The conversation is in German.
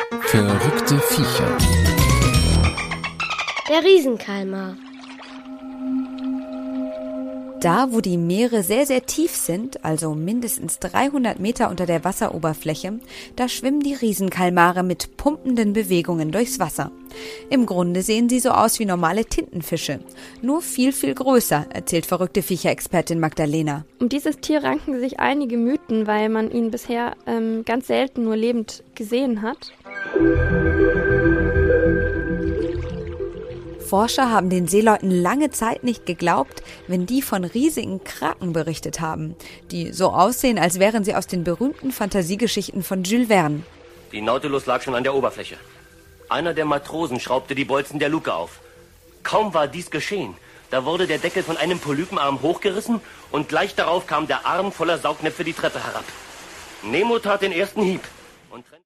Verrückte Viecher. Der Riesenkalmar. Da, wo die Meere sehr, sehr tief sind, also mindestens 300 Meter unter der Wasseroberfläche, da schwimmen die Riesenkalmare mit pumpenden Bewegungen durchs Wasser. Im Grunde sehen sie so aus wie normale Tintenfische, nur viel, viel größer, erzählt verrückte Viecher-Expertin Magdalena. Um dieses Tier ranken sich einige Mythen, weil man ihn bisher ganz selten nur lebend gesehen hat. Forscher haben den Seeleuten lange Zeit nicht geglaubt, wenn die von riesigen Kraken berichtet haben, die so aussehen, als wären sie aus den berühmten Fantasiegeschichten von Jules Verne. Die Nautilus lag schon an der Oberfläche. Einer der Matrosen schraubte die Bolzen der Luke auf. Kaum war dies geschehen, da wurde der Deckel von einem Polypenarm hochgerissen und gleich darauf kam der Arm voller Saugnäpfe die Treppe herab. Nemo tat den ersten Hieb und